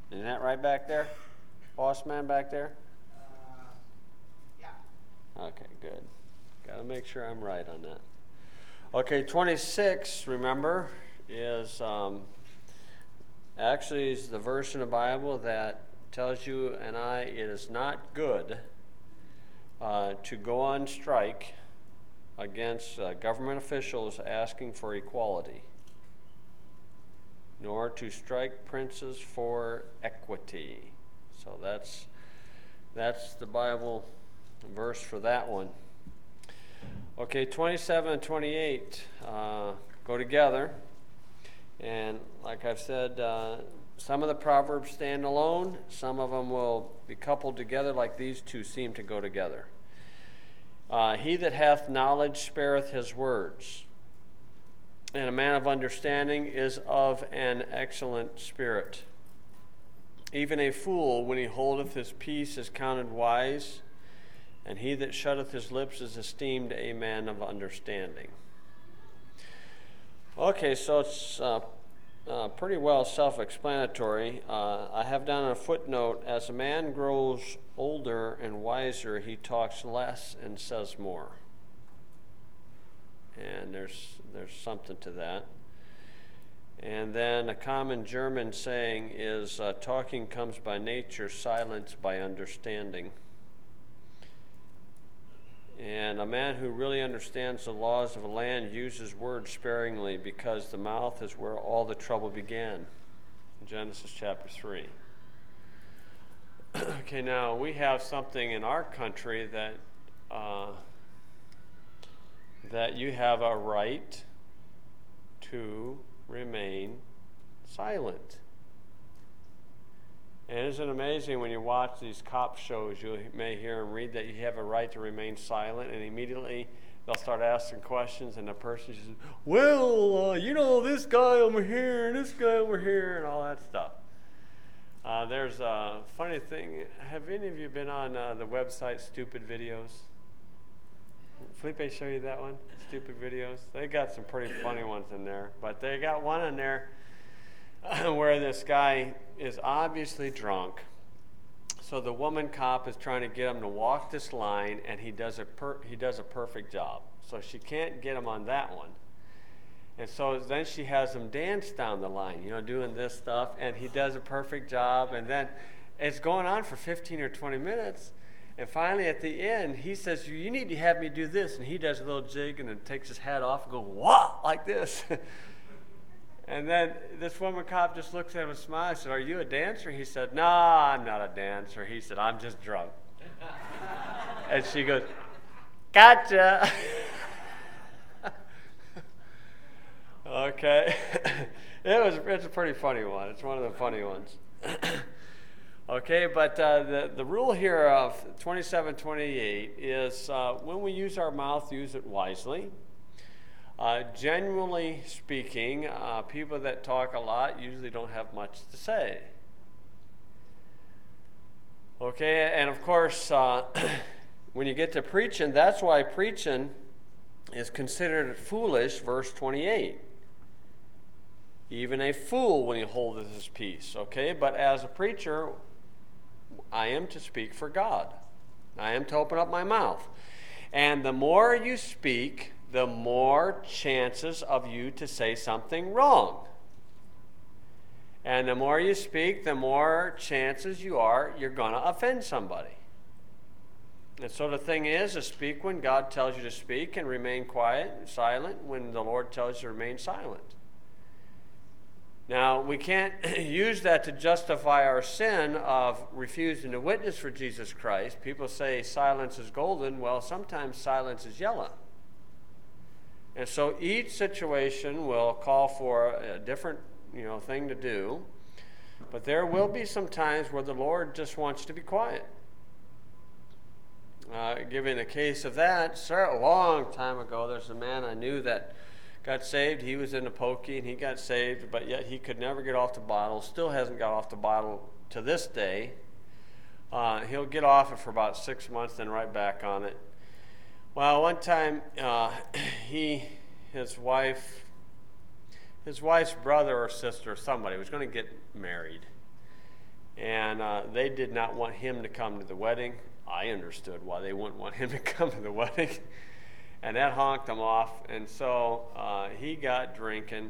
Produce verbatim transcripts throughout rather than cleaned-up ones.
Isn't that right back there? Boss man back there? Uh, yeah. Okay, good. Got to make sure I'm right on that. Okay, twenty-six, remember, is um, actually is the verse in the Bible that tells you and I it is not good uh, to go on strike against uh, government officials asking for equality, nor to strike princes for equity. So that's that's the Bible verse for that one. Okay, twenty-seven and twenty-eight uh, go together. And like I've said, uh, some of the Proverbs stand alone. Some of them will be coupled together like these two seem to go together. Uh, he that hath knowledge spareth his words, and a man of understanding is of an excellent spirit. Even a fool, when he holdeth his peace, is counted wise, and he that shutteth his lips is esteemed a man of understanding. Okay, so it's uh, uh, pretty well self-explanatory. Uh, I have down a footnote, as a man grows older and wiser, he talks less and says more. And there's there's something to that. And then a common German saying is, uh, talking comes by nature, silence by understanding. And a man who really understands the laws of a land uses words sparingly, because the mouth is where all the trouble began. In Genesis chapter three. Okay, now we have something in our country that uh, that you have a right to remain silent. And isn't it amazing when you watch these cop shows, you may hear and read that you have a right to remain silent, and immediately they'll start asking questions, and the person says, well, uh, you know, this guy over here, and this guy over here, and all that stuff. Uh, there's a funny thing. Have any of you been on uh, the website Stupid Videos? Felipe show you that one? Stupid Videos? They got some pretty funny ones in there. But they got one in there where this guy is obviously drunk. So the woman cop is trying to get him to walk this line, and he does a per- he does a perfect job. So she can't get him on that one. And so then she has him dance down the line, you know, doing this stuff, and he does a perfect job. And then it's going on for fifteen or twenty minutes. And finally, at the end, he says, you need to have me do this. And he does a little jig and then takes his hat off and goes, what? Like this. And then this woman cop just looks at him and smiles. Said, are you a dancer? He said, no, I'm not a dancer. He said, I'm just drunk. And she goes, gotcha. Okay. It was, it's a pretty funny one. It's one of the funny ones. Okay, but uh, the, the rule here of twenty-seven twenty-eight is uh, when we use our mouth, use it wisely. Uh, generally speaking, uh, people that talk a lot usually don't have much to say. Okay, and of course, uh, when you get to preaching, that's why preaching is considered foolish, verse twenty-eight. Even a fool when he holdeth his peace, okay? But as a preacher, I am to speak for God. I am to open up my mouth. And the more you speak, the more chances of you to say something wrong. And the more you speak, the more chances you are you're going to offend somebody. And so the thing is, to speak when God tells you to speak, and remain quiet and silent when the Lord tells you to remain silent. Now, we can't use that to justify our sin of refusing to witness for Jesus Christ. People say silence is golden. Well, sometimes silence is yellow. And so each situation will call for a different, you know, thing to do. But there will be some times where the Lord just wants you to be quiet. Uh, giving a case of that, a long time ago, there's a man I knew that got saved. He was in a pokey, and he got saved, but yet he could never get off the bottle. Still hasn't got off the bottle to this day. Uh, he'll get off it for about six months, then right back on it. Well, one time, uh, he, his wife, his wife's brother or sister or somebody was going to get married. And uh, they did not want him to come to the wedding. I understood why they wouldn't want him to come to the wedding. And that honked him off. And so uh, he got drinking.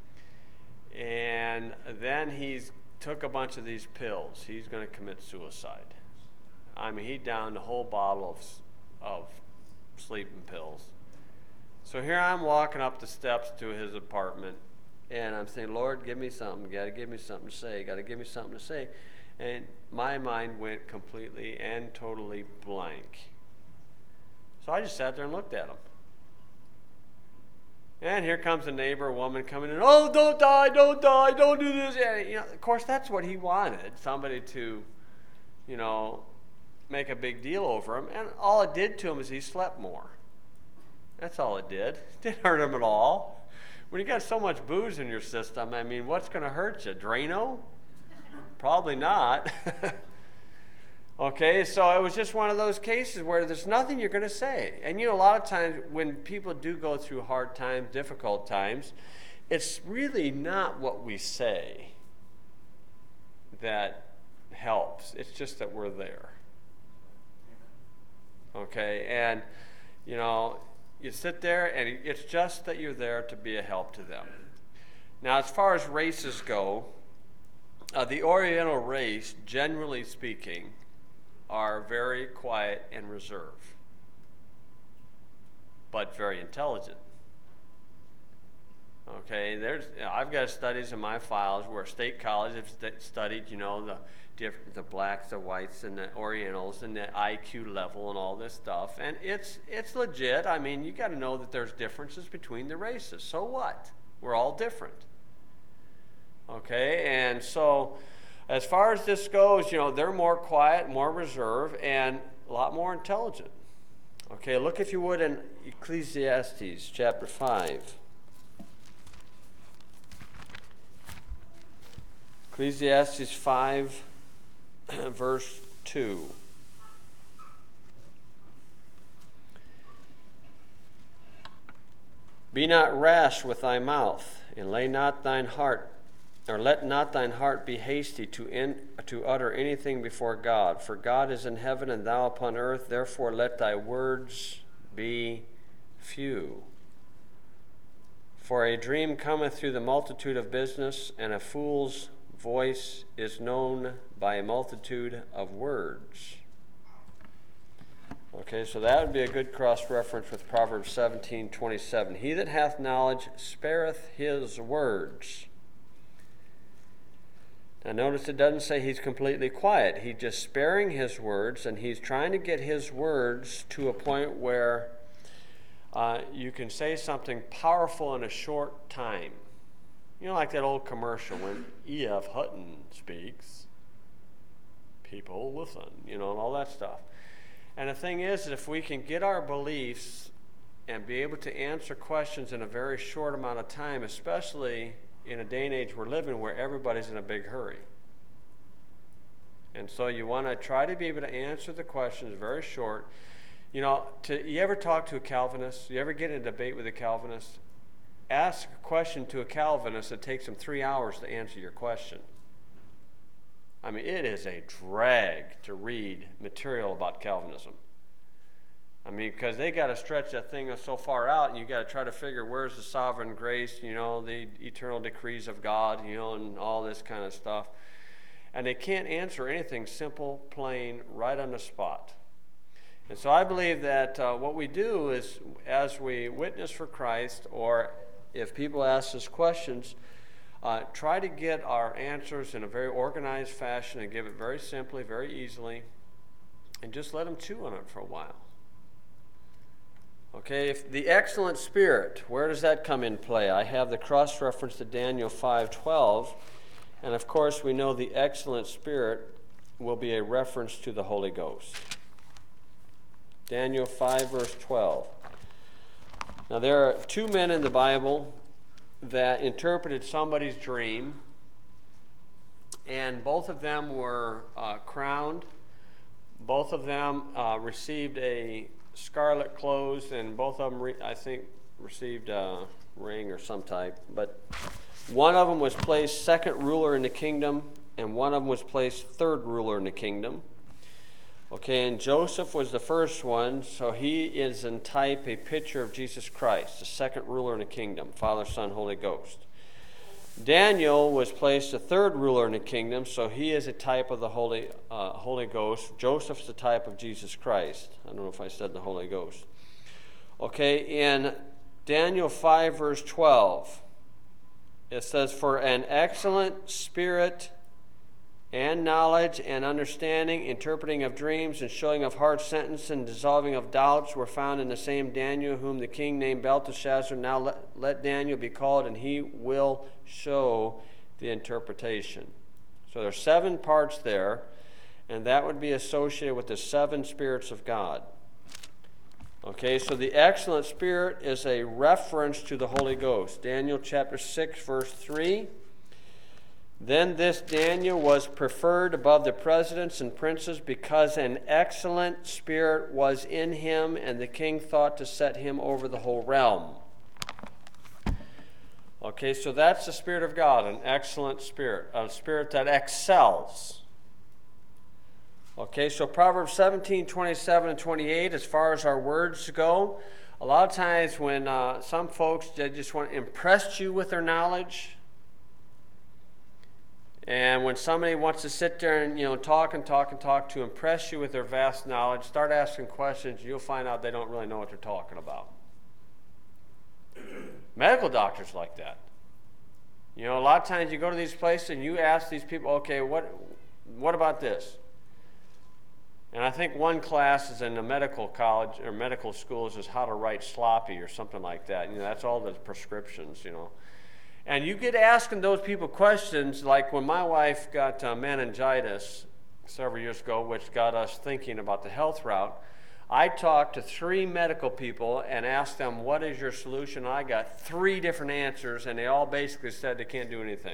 And then he took a bunch of these pills. He's going to commit suicide. I mean, he downed a whole bottle of, of sleeping pills. So here I'm walking up the steps to his apartment. And I'm saying, Lord, give me something. You got to give me something to say. You got to give me something to say. And my mind went completely and totally blank. So I just sat there and looked at him. And here comes a neighbor woman coming in. Oh, don't die, don't die, don't do this. And, you know, of course, that's what he wanted, somebody to, you know, make a big deal over him. And all it did to him is he slept more. That's all it did. It didn't hurt him at all. When you got so much booze in your system, I mean, what's going to hurt you? Drano? Probably not. Okay, so it was just one of those cases where there's nothing you're going to say. And, you know, a lot of times when people do go through hard times, difficult times, it's really not what we say that helps. It's just that we're there. Okay, and, you know, you sit there and it's just that you're there to be a help to them. Now, as far as races go, uh, the Oriental race, generally speaking, are very quiet and reserved, but very intelligent. Okay, there's, you know, I've got studies in my files where State College have st- studied, you know, the different, the blacks, the whites, and the Orientals, and the I Q level, and all this stuff, and it's it's legit. I mean, you got to know that there's differences between the races. So what? We're all different. Okay, and so as far as this goes, you know, they're more quiet, more reserved, and a lot more intelligent. Okay, look if you would in Ecclesiastes chapter five. Ecclesiastes five, verse two. Be not rash with thy mouth, and lay not thine heart, or let not thine heart be hasty to in, to utter anything before God. For God is in heaven, and thou upon earth. Therefore let thy words be few. For a dream cometh through the multitude of business, and a fool's voice is known by a multitude of words. Okay, so that would be a good cross-reference with Proverbs seventeen twenty-seven. He that hath knowledge spareth his words. Now notice it doesn't say he's completely quiet. He's just sparing his words, and he's trying to get his words to a point where uh, you can say something powerful in a short time. You know, like that old commercial when E F Hutton speaks, people listen, you know, and all that stuff. And the thing is, if we can get our beliefs and be able to answer questions in a very short amount of time, especially in a day and age we're living where everybody's in a big hurry. And so you want to try to be able to answer the questions very short. You know, to, you ever talk to a Calvinist? You ever get in a debate with a Calvinist? Ask a question to a Calvinist, it takes them three hours to answer your question. I mean, it is a drag to read material about Calvinism. I mean, because they got to stretch that thing so far out, and you got to try to figure where's the sovereign grace, you know, the eternal decrees of God, you know, and all this kind of stuff. And they can't answer anything simple, plain, right on the spot. And so I believe that uh, what we do is, as we witness for Christ, or if people ask us questions, uh, try to get our answers in a very organized fashion and give it very simply, very easily, and just let them chew on it for a while. Okay, if the excellent spirit, where does that come in play? I have the cross-reference to Daniel five twelve, and of course we know the excellent spirit will be a reference to the Holy Ghost. Daniel five verse twelve. Now there are two men in the Bible that interpreted somebody's dream, and both of them were uh, crowned. Both of them uh, received a scarlet clothes, and both of them, re- I think, received a ring or some type. But one of them was placed second ruler in the kingdom, and one of them was placed third ruler in the kingdom. Okay, and Joseph was the first one, so he is in type a picture of Jesus Christ, the second ruler in the kingdom, Father, Son, Holy Ghost. Daniel was placed the third ruler in the kingdom, so he is a type of the Holy uh, Holy Ghost. Joseph's the type of Jesus Christ. I don't know if I said the Holy Ghost. Okay, in Daniel five, verse twelve, it says, "For an excellent spirit and knowledge and understanding, interpreting of dreams and showing of hard sentence and dissolving of doubts were found in the same Daniel, whom the king named Belteshazzar. Now let, let Daniel be called, and he will show the interpretation." So there's seven parts there, and that would be associated with the seven spirits of God. Okay, so the excellent spirit is a reference to the Holy Ghost. Daniel chapter six, verse three. "Then this Daniel was preferred above the presidents and princes because an excellent spirit was in him, and the king thought to set him over the whole realm." Okay, so that's the Spirit of God, an excellent spirit, a spirit that excels. Okay, so Proverbs seventeen, twenty-seven, and twenty-eight, as far as our words go, a lot of times when uh, some folks, they just want to impress you with their knowledge. And when somebody wants to sit there and, you know, talk and talk and talk to impress you with their vast knowledge, start asking questions, you'll find out they don't really know what they're talking about. Medical doctors like that. You know, a lot of times you go to these places and you ask these people, okay, what, what about this? And I think one class is in the medical college or medical schools is how to write sloppy or something like that. You know, that's all the prescriptions, you know. And you get asking those people questions, like when my wife got uh, meningitis several years ago, which got us thinking about the health route. I talked to three medical people and asked them, what is your solution? I got three different answers, and they all basically said they can't do anything.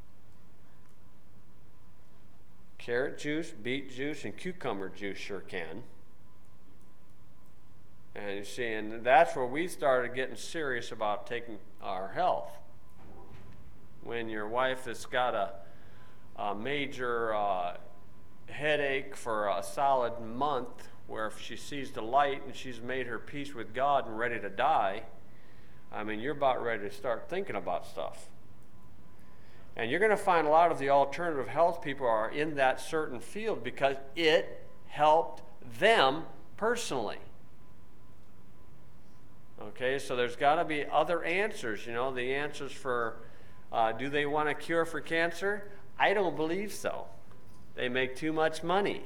Carrot juice, beet juice, and cucumber juice sure can. And you see, and that's where we started getting serious about taking our health. When your wife has got a, a major uh, headache for a solid month, where if she sees the light and she's made her peace with God and ready to die, I mean, you're about ready to start thinking about stuff. And you're going to find a lot of the alternative health people are in that certain field because it helped them personally. Okay, so there's got to be other answers. You know, the answers for uh, do they want a cure for cancer? I don't believe so. They make too much money.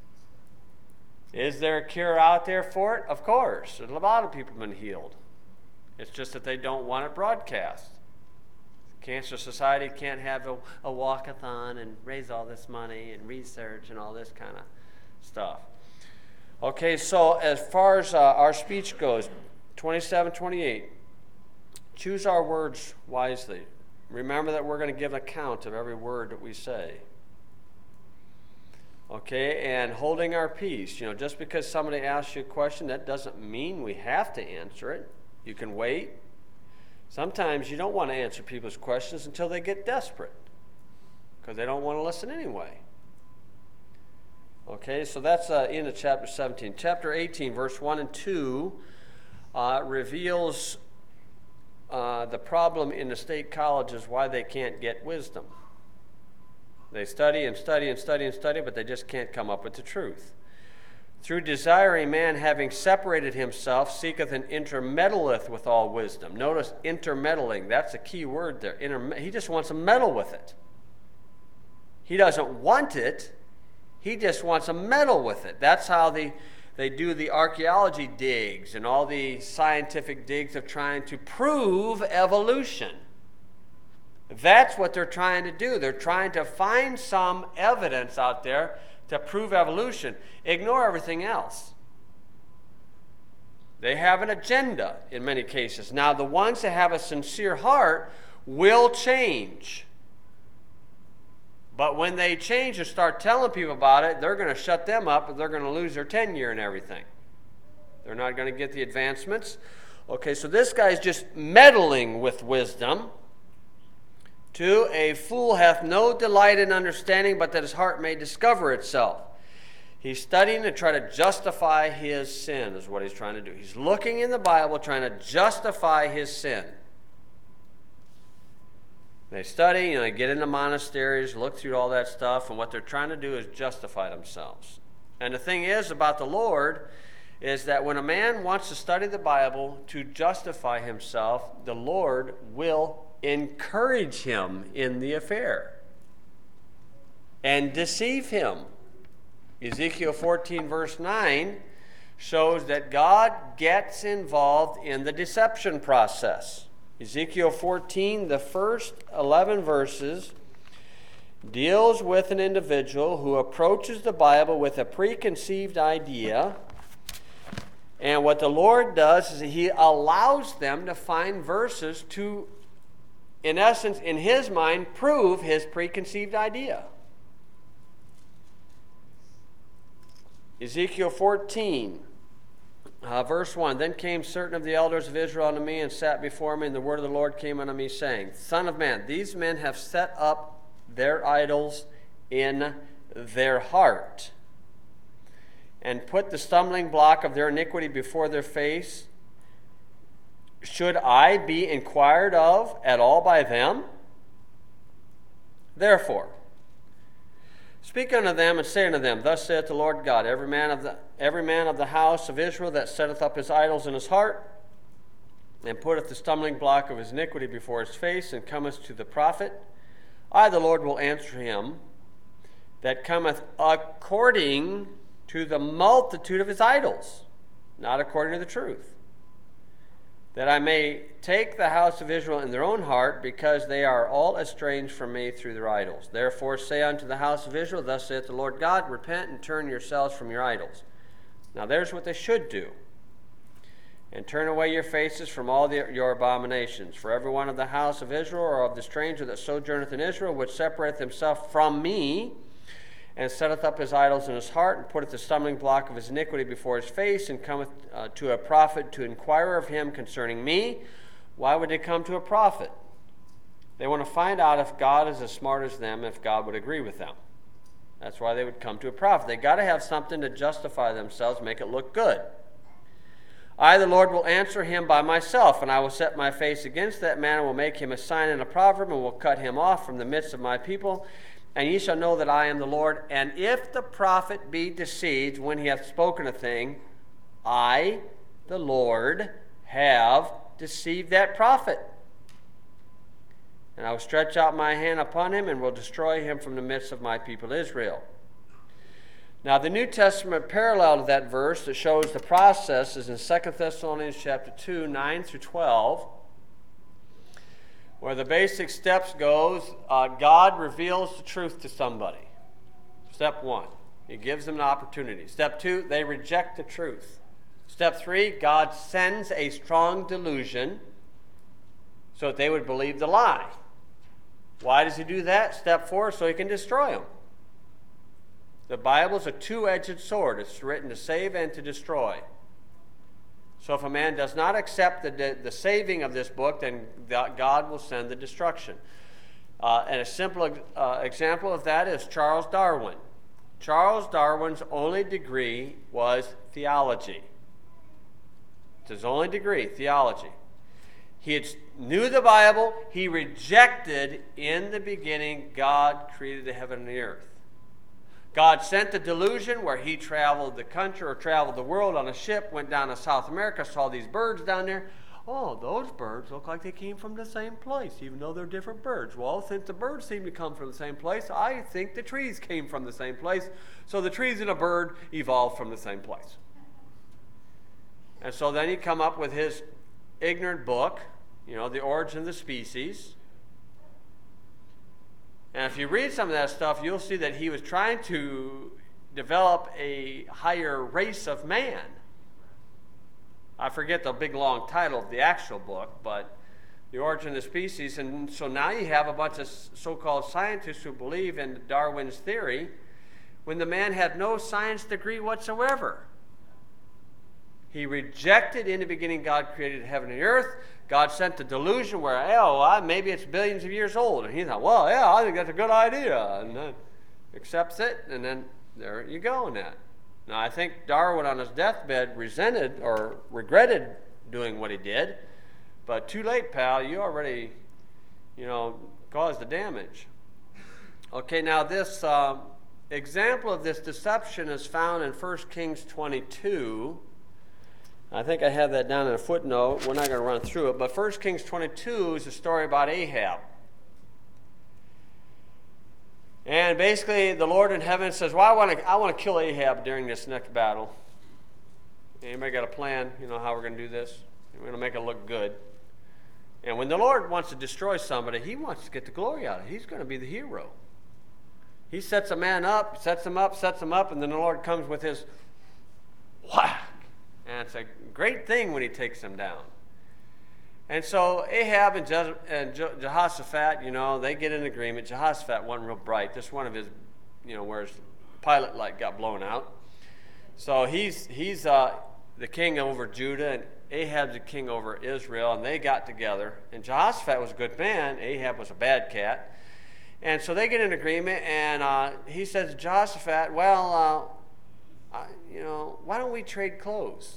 Is there a cure out there for it? Of course. A lot of people have been healed. It's just that they don't want it broadcast. Cancer Society can't have a, a walk-a-thon and raise all this money and research and all this kind of stuff. Okay, so as far as uh, our speech goes, twenty-seven, twenty-eight, choose our words wisely. Remember that we're going to give account of every word that we say. Okay, and holding our peace. You know, just because somebody asks you a question, that doesn't mean we have to answer it. You can wait. Sometimes you don't want to answer people's questions until they get desperate because they don't want to listen anyway. Okay, so that's uh, into chapter seventeen. Chapter eighteen, verse one and two, uh, reveals uh, the problem in the state colleges, why they can't get wisdom. They study and study and study and study, but they just can't come up with the truth. Through desiring, man, having separated himself, seeketh and intermeddleth with all wisdom. Notice intermeddling. That's a key word there. Inter- he just wants to meddle with it. He doesn't want it. He just wants to meddle with it. That's how they, they do the archaeology digs and all the scientific digs of trying to prove evolution. That's what they're trying to do. They're trying to find some evidence out there to prove evolution. Ignore everything else. They have an agenda in many cases. Now, the ones that have a sincere heart will change. But when they change and start telling people about it, they're going to shut them up and they're going to lose their tenure and everything. They're not going to get the advancements. Okay, so this guy's just meddling with wisdom. Two, a fool hath no delight in understanding, but that his heart may discover itself. He's studying to try to justify his sin, is what he's trying to do. He's looking in the Bible, trying to justify his sin. They study, you know, they get into monasteries, look through all that stuff, and what they're trying to do is justify themselves. And the thing is about the Lord is that when a man wants to study the Bible to justify himself, the Lord will encourage him in the affair and deceive him. Ezekiel fourteen verse nine shows that God gets involved in the deception process. Ezekiel fourteen, the first eleven verses, deals with an individual who approaches the Bible with a preconceived idea. And what the Lord does is he allows them to find verses to, in essence, in his mind, prove his preconceived idea. Ezekiel fourteen, uh, verse one, Then came certain of the elders of Israel unto me and sat before me, and the word of the Lord came unto me, saying, Son of man, these men have set up their idols in their heart, and put the stumbling block of their iniquity before their face. Should I be inquired of at all by them? Therefore, speak unto them, and say unto them, Thus saith the Lord God, Every man of the every man of the house of Israel that setteth up his idols in his heart, and putteth the stumbling block of his iniquity before his face, and cometh to the prophet, I, the Lord, will answer him that cometh according to the multitude of his idols, not according to the truth, that I may take the house of Israel in their own heart, because they are all estranged from me through their idols. Therefore say unto the house of Israel, Thus saith the Lord God, Repent and turn yourselves from your idols. Now there's what they should do. And turn away your faces from all the, your abominations. For every one of the house of Israel, or of the stranger that sojourneth in Israel, which separateth himself from me, and setteth up his idols in his heart, and putteth the stumbling block of his iniquity before his face, and cometh uh, to a prophet to inquire of him concerning me. Why would they come to a prophet? They want to find out if God is as smart as them, if God would agree with them. That's why they would come to a prophet. They got to have something to justify themselves, make it look good. I, the Lord, will answer him by myself, and I will set my face against that man, and will make him a sign and a proverb, and will cut him off from the midst of my people. And ye shall know that I am the Lord. And if the prophet be deceived when he hath spoken a thing, I, the Lord, have deceived that prophet. And I will stretch out my hand upon him, and will destroy him from the midst of my people Israel. Now the New Testament parallel to that verse that shows the process is in Second Thessalonians chapter two, nine through twelve. Where the basic steps goes, uh, God reveals the truth to somebody. Step one, he gives them an opportunity. Step two, they reject the truth. Step three, God sends a strong delusion so that they would believe the lie. Why does he do that? Step four, so he can destroy them. The Bible is a two-edged sword. It's written to save and to destroy. So if a man does not accept the, the saving of this book, then God will send the destruction. Uh, and a simple uh, example of that is Charles Darwin. Charles Darwin's only degree was theology. It's his only degree, theology. He had, knew the Bible. He rejected, in the beginning, God created the heaven and the earth. God sent the delusion where he traveled the country or traveled the world on a ship, went down to South America, saw these birds down there. Oh, those birds look like they came from the same place, even though they're different birds. Well, since the birds seem to come from the same place, I think the trees came from the same place. So the trees and a bird evolved from the same place. And so then he come up with his ignorant book, you know, The Origin of the Species. And if you read some of that stuff, you'll see that he was trying to develop a higher race of man. I forget the big long title of the actual book, but The Origin of the Species. And so now you have a bunch of so-called scientists who believe in Darwin's theory when the man had no science degree whatsoever. He rejected in the beginning God created heaven and earth. God sent the delusion where, oh, well, maybe it's billions of years old. And he thought, well, yeah, I think that's a good idea. And then accepts it, and then there you go in that. Now, I think Darwin on his deathbed resented or regretted doing what he did. But too late, pal. You already, you know, caused the damage. Okay, now this um, example of this deception is found in First Kings twenty-two. I think I have that down in a footnote. We're not going to run through it. But First Kings twenty-two is a story about Ahab. And basically, the Lord in heaven says, well, I want to I want to kill Ahab during this next battle. Anybody got a plan, you know, how we're going to do this? We're going to make it look good. And when the Lord wants to destroy somebody, he wants to get the glory out of it. He's going to be the hero. He sets a man up, sets him up, sets him up, and then the Lord comes with his whack. And it's a great thing when he takes them down. And so Ahab and, Je- and Je- Jehoshaphat, you know, they get in agreement. Jehoshaphat wasn't real bright. Just one of his, you know, where his pilot light got blown out. So he's he's uh, the king over Judah, and Ahab's the king over Israel, and they got together. And Jehoshaphat was a good man. Ahab was a bad cat. And so they get in agreement, and uh, he says to Jehoshaphat, well, uh, uh, you know, why don't we trade clothes?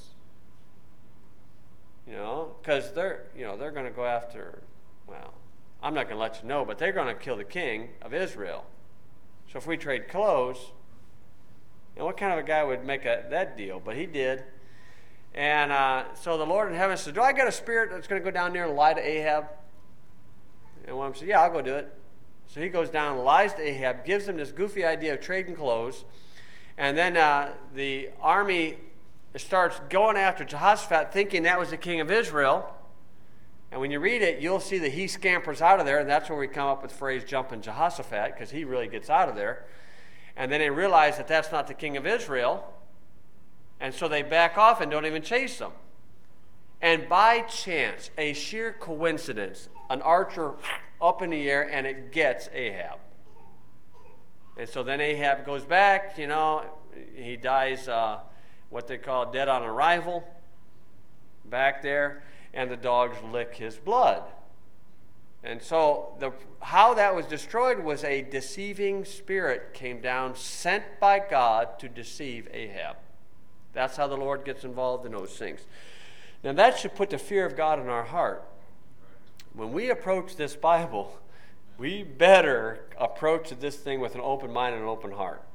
You know, because they're, you know, they're going to go after, well, I'm not going to let you know, but they're going to kill the king of Israel. So if we trade clothes, you know, what kind of a guy would make a, that deal? But he did. And uh, so the Lord in heaven said, do I got a spirit that's going to go down there and lie to Ahab? And one of them said, yeah, I'll go do it. So he goes down and lies to Ahab, gives him this goofy idea of trading clothes. And then uh, the army starts going after Jehoshaphat, thinking that was the king of Israel. And when you read it, you'll see that he scampers out of there, and that's where we come up with the phrase jumping Jehoshaphat, because he really gets out of there. And then they realize that that's not the king of Israel, and so they back off and don't even chase him. And by chance, a sheer coincidence, an archer up in the air, and it gets Ahab. And so then Ahab goes back, you know, he dies uh, what they call dead on arrival, back there, and the dogs lick his blood. And so the, how that was destroyed was a deceiving spirit came down, sent by God to deceive Ahab. That's how the Lord gets involved in those things. Now that should put the fear of God in our heart. When we approach this Bible, we better approach this thing with an open mind and an open heart.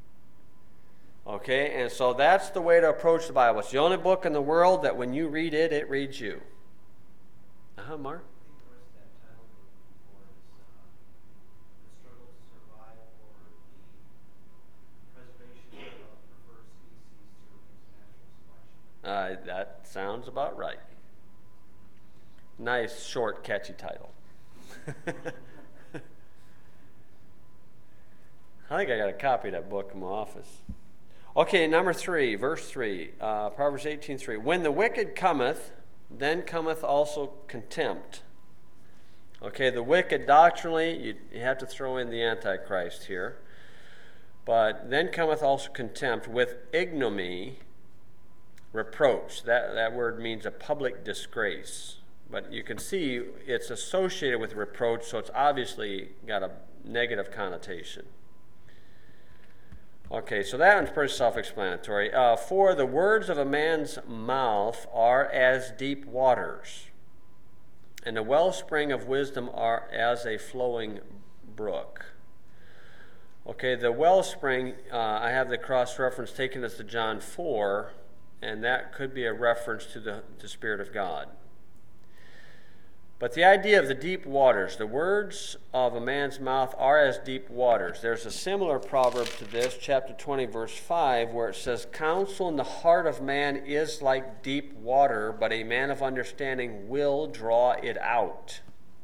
Okay, and so that's the way to approach the Bible. It's the only book in the world that when you read it, it reads you. Uh-huh, Mark? Uh, that sounds about right. Nice, short, catchy title. I think I got a copy of that book in my office. Okay, number three, verse three, uh, Proverbs eighteen three. When the wicked cometh, then cometh also contempt. Okay, the wicked doctrinally, you, you have to throw in the Antichrist here. But then cometh also contempt with ignominy, reproach. That, that word means a public disgrace. But you can see it's associated with reproach, so it's obviously got a negative connotation. Okay, so that one's pretty self-explanatory. Uh, for the words of a man's mouth are as deep waters, and the wellspring of wisdom are as a flowing brook. Okay, the wellspring, uh, I have the cross-reference taken as to John four, and that could be a reference to the, the Spirit of God. But the idea of the deep waters, the words of a man's mouth are as deep waters. There's a similar proverb to this, chapter twenty, verse five, where it says, counsel in the heart of man is like deep water, but a man of understanding will draw it out.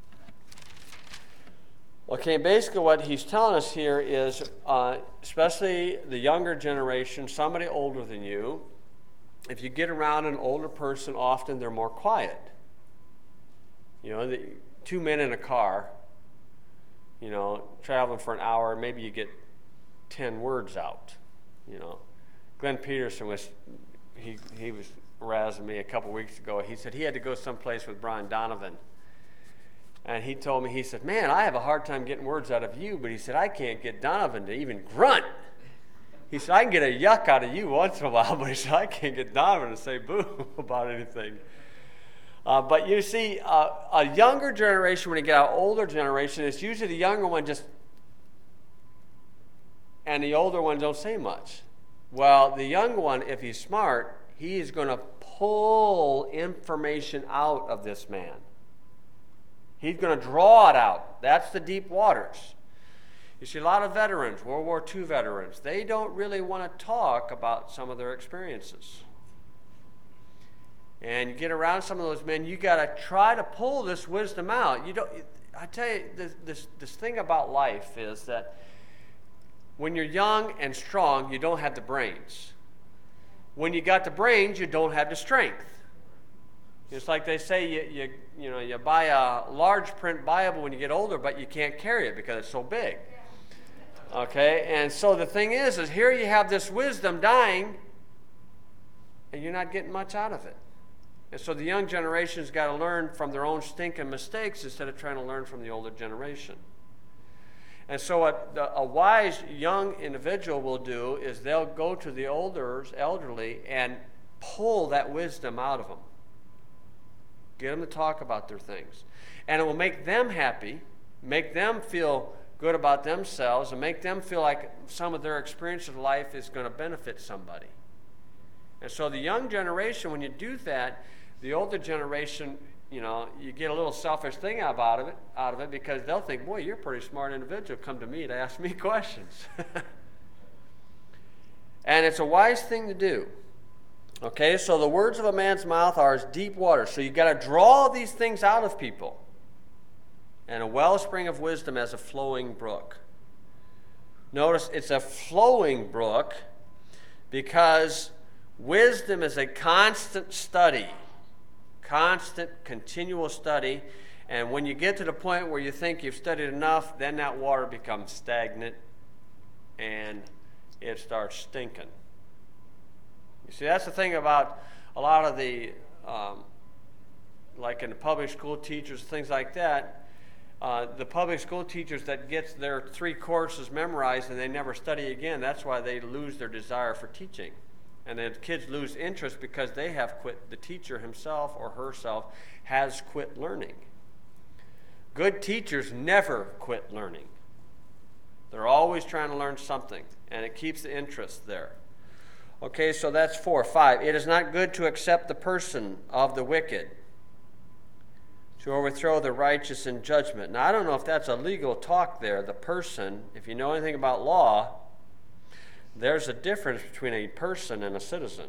Okay, basically what he's telling us here is, uh, especially the younger generation, somebody older than you, if you get around an older person, often they're more quiet. You know, the, two men in a car, you know, traveling for an hour, maybe you get ten words out, you know. Glenn Peterson was, he he was razzing me a couple weeks ago. He said he had to go someplace with Brian Donovan. And he told me, he said, man, I have a hard time getting words out of you, but he said, I can't get Donovan to even grunt. He said, I can get a yuck out of you once in a while, but he said, I can't get Donovan to say boo about anything. Uh, but you see, uh, a younger generation, when you get an older generation, it's usually the younger one just, and the older one don't say much. Well, the young one, if he's smart, he is going to pull information out of this man. He's going to draw it out. That's the deep waters. You see, a lot of veterans, World War Two veterans, they don't really want to talk about some of their experiences. And you get around some of those men, you got to try to pull this wisdom out. You don't. I tell you, this, this, this thing about life is that when you're young and strong, you don't have the brains. When you got the brains, you don't have the strength. It's like they say, you, you, you know, you buy a large print Bible when you get older, but you can't carry it because it's so big. Okay, and so the thing is, is here you have this wisdom dying, and you're not getting much out of it. And so the young generation's got to learn from their own stinking mistakes instead of trying to learn from the older generation. And so what the, a wise young individual will do is they'll go to the elders, elderly, and pull that wisdom out of them. Get them to talk about their things. And it will make them happy, make them feel good about themselves, and make them feel like some of their experience of life is going to benefit somebody. And so the young generation, when you do that, the older generation, you know, you get a little selfish thing out of it, out of it because they'll think, boy, you're a pretty smart individual. Come to me to ask me questions. And it's a wise thing to do. Okay, so the words of a man's mouth are as deep water. So you've got to draw these things out of people. And a wellspring of wisdom as a flowing brook. Notice it's a flowing brook because wisdom is a constant study. Constant, continual study. And when you get to the point where you think you've studied enough, then that water becomes stagnant and it starts stinking. You see, that's the thing about a lot of the, um, like in the public school teachers, things like that, uh, the public school teachers that gets their three courses memorized and they never study again, that's why they lose their desire for teaching. And then kids lose interest because they have quit, the teacher himself or herself has quit learning. Good teachers never quit learning. They're always trying to learn something, and it keeps the interest there. Okay, so that's four. Five, it is not good to accept the person of the wicked, to overthrow the righteous in judgment. Now, I don't know if that's a legal talk there, the person. If you know anything about law, there's a difference between a person and a citizen.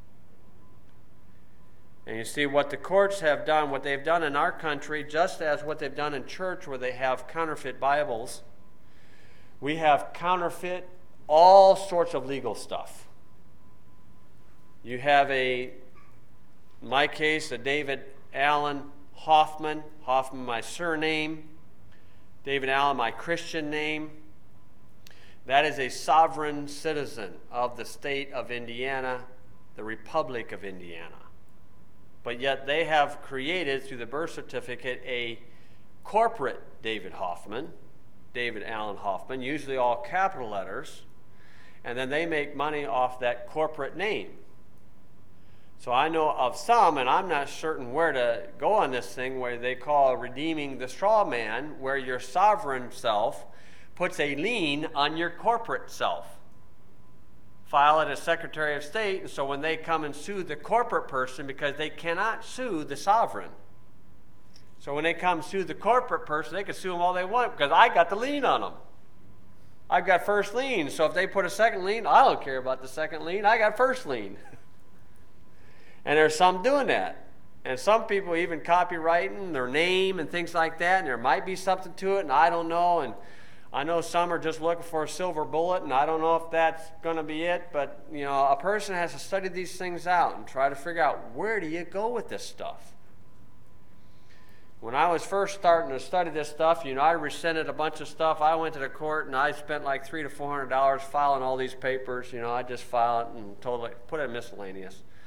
And you see what the courts have done, what they've done in our country, just as what they've done in church where they have counterfeit Bibles. We have counterfeit all sorts of legal stuff. You have a, in my case, a David Allen Hoffman, Hoffman my surname, David Allen my Christian name. That is a sovereign citizen of the state of Indiana, the Republic of Indiana. But yet they have created, through the birth certificate, a corporate David Hoffman, David Allen Hoffman, usually all capital letters, and then they make money off that corporate name. So I know of some, and I'm not certain where to go on this thing, where they call redeeming the straw man, where your sovereign self puts a lien on your corporate self. File it as Secretary of State, and so when they come and sue the corporate person, because they cannot sue the sovereign. So when they come sue the corporate person, they can sue them all they want, because I got the lien on them. I've got first lien, so if they put a second lien, I don't care about the second lien, I got first lien. And there's some doing that. And some people even copywriting their name and things like that, and there might be something to it, and I don't know. And I know some are just looking for a silver bullet, and I don't know if that's going to be it. But, you know, a person has to study these things out and try to figure out, where do you go with this stuff? When I was first starting to study this stuff, you know, I rescinded a bunch of stuff. I went to the court, and I spent like three to four hundred dollars filing all these papers. You know, I just file it and totally put it in miscellaneous.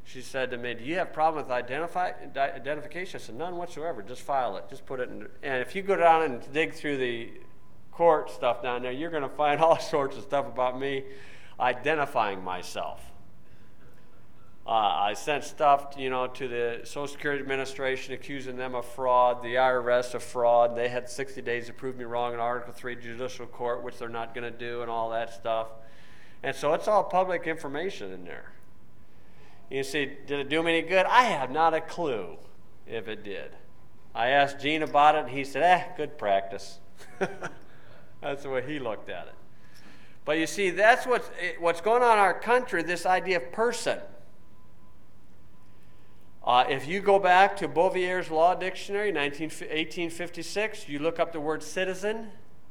She said to me, do you have a problem with identify, identification? I said, none whatsoever. Just file it. Just put it in. And if you go down and dig through the court stuff down there, you're going to find all sorts of stuff about me identifying myself. Uh, I sent stuff, you know, to the Social Security Administration accusing them of fraud, the I R S of fraud. They had sixty days to prove me wrong in Article three Judicial Court, which they're not going to do, and all that stuff. And so it's all public information in there. You see, did it do me any good? I have not a clue if it did. I asked Gene about it, and he said, eh, good practice. That's the way he looked at it. But you see, that's what's, what's going on in our country, this idea of person. Uh, if you go back to Bouvier's Law Dictionary, eighteen fifty-six, you look up the word citizen,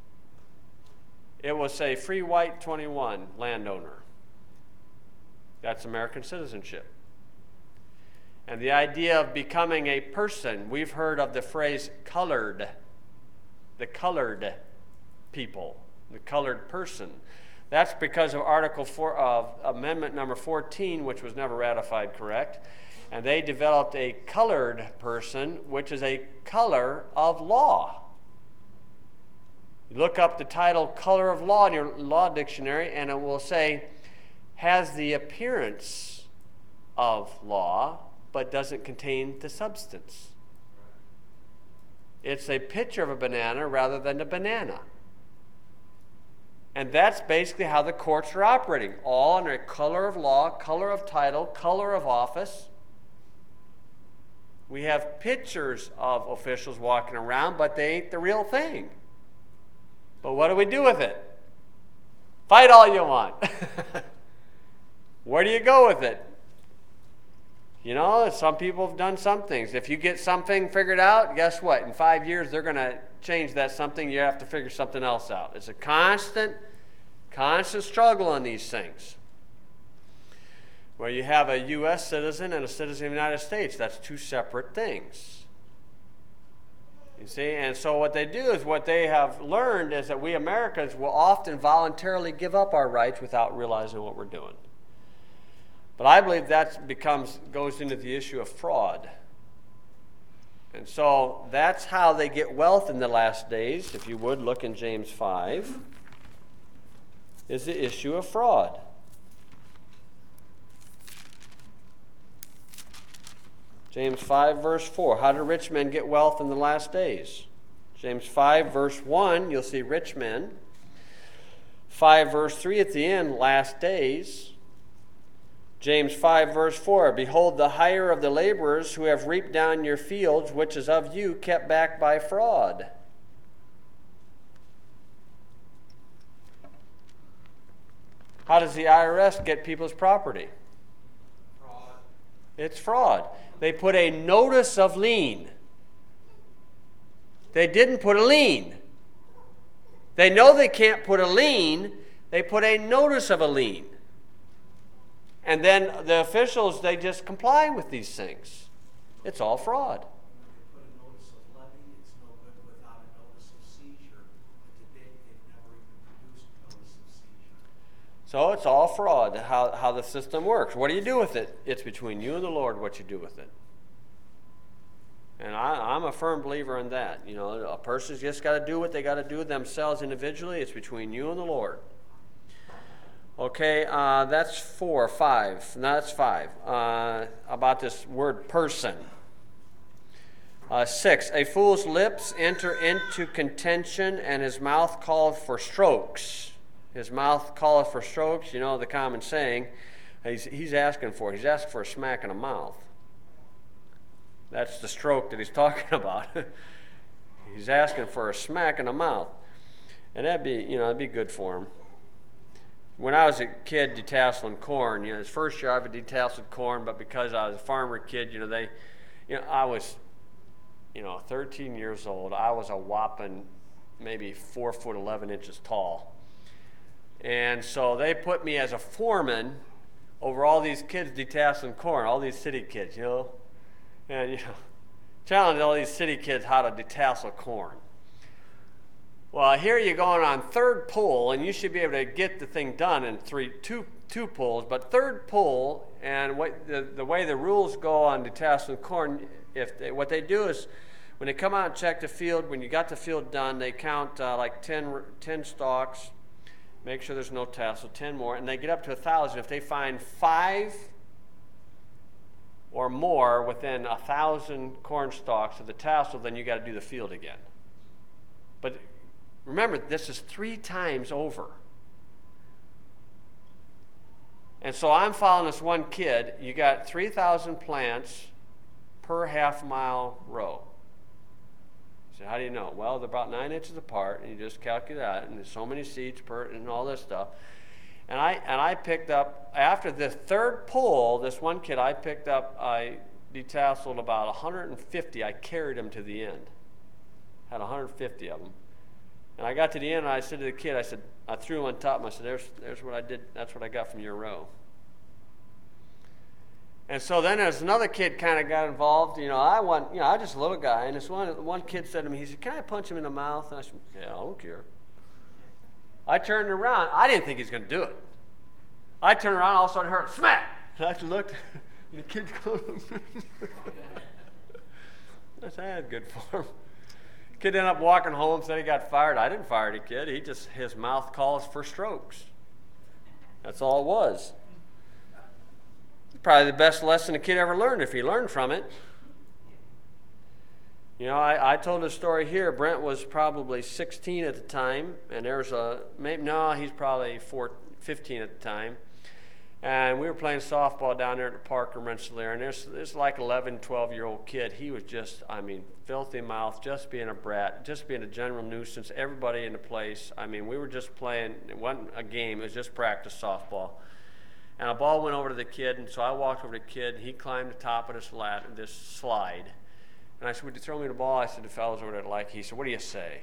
it will say free white twenty-one landowner. That's American citizenship. And the idea of becoming a person, we've heard of the phrase colored, the colored people, the colored person. That's because of Article four of Amendment number fourteen, which was never ratified, correct? And they developed a colored person, which is a color of law. You look up the title color of law in your law dictionary, and it will say, has the appearance of law, but doesn't contain the substance. It's a picture of a banana rather than a banana. And that's basically how the courts are operating, all under a color of law, color of title, color of office. We have pictures of officials walking around, but they ain't the real thing. But what do we do with it? Fight all you want. Where do you go with it? You know, some people have done some things. If you get something figured out, guess what? In five years, they're going to change that something. You have to figure something else out. It's a constant, constant struggle on these things. Where you have a U S citizen and a citizen of the United States. That's two separate things. You see, and so what they do is what they have learned is that we Americans will often voluntarily give up our rights without realizing what we're doing. But I believe that becomes goes into the issue of fraud. And so that's how they get wealth in the last days. If you would look in James five, is the issue of fraud. James five, verse four. How do rich men get wealth in the last days? James five, verse one, you'll see rich men. five, verse three at the end, last days. James five, verse four. Behold, the hire of the laborers who have reaped down your fields, which is of you, kept back by fraud. How does the I R S get people's property? Fraud. It's fraud. They put a notice of lien. They didn't put a lien. They know they can't put a lien. They put a notice of a lien. And then the officials, they just comply with these things. It's all fraud. When they put a notice of levy, it's no good without a notice of seizure. But to date, they've never even produced a notice of seizure. So it's all fraud, how, how the system works. What do you do with it? It's between you and the Lord what you do with it. And I, I'm a firm believer in that. You know, a person's just got to do what they got to do themselves individually. It's between you and the Lord. Okay, uh, that's four, five. No, that's five. Uh, about this word person. Uh, six, a fool's lips enter into contention, and his mouth calleth for strokes. His mouth calleth for strokes, you know the common saying. He's, he's asking for it. He's asking for a smack in the mouth. That's the stroke that he's talking about. He's asking for a smack in the mouth. And that'd be, you know, that'd be good for him. When I was a kid detasseling corn, you know, his first year I would detasseled corn, but because I was a farmer kid, you know, they, you know, I was, you know, thirteen years old. I was a whopping maybe four foot eleven inches tall. And so they put me as a foreman over all these kids detasseling corn, all these city kids, you know. And, you know, challenge all these city kids how to detassel corn. Well, here you're going on third pull, and you should be able to get the thing done in three, two, two pulls. But third pull, and what the, the way the rules go on detasseling corn, if they, what they do is when they come out and check the field, when you got the field done, they count uh, like ten, ten stalks, make sure there's no tassel, ten more, and they get up to a thousand. If they find five or more within a thousand corn stalks of the tassel, then you got to do the field again. But remember, this is three times over. And so I'm following this one kid. You got three thousand plants per half mile row. So how do you know? Well, they're about nine inches apart, and you just calculate that, and there's so many seeds per, and all this stuff. And I and I picked up, after the third pull, this one kid I picked up, I detasseled about one hundred fifty. I carried him to the end. Had one hundred fifty of them. And I got to the end, and I said to the kid, I said, I threw him on top, and I said, there's, there's what I did, that's what I got from your row. And so then there's another kid kind of got involved. You know, I want, you know, I was just a little guy, and this one, one kid said to me, he said, can I punch him in the mouth? And I said, yeah, I don't care. I turned around. I didn't think he was going to do it. I turned around, all of a sudden heard, smack! And I looked, and the kid's going, I said, that's good for him. Kid ended up walking home, said he got fired. I didn't fire the kid. He just, his mouth calls for strokes. That's all it was. Probably the best lesson a kid ever learned if he learned from it. You know, I, I told a story here. Brent was probably sixteen at the time, and there's a, maybe, no, he's probably four, fifteen at the time. And we were playing softball down there at the park in Rensselaer, and there's, there's like eleven, twelve-year-old kid. He was just, I mean, filthy mouth, just being a brat, just being a general nuisance, everybody in the place. I mean, we were just playing, it wasn't a game, it was just practice softball. And a ball went over to the kid, and so I walked over to the kid, and he climbed the top of this, lat, this slide. And I said, would you throw me the ball? I said, the fellas over there like, he said, what do you say?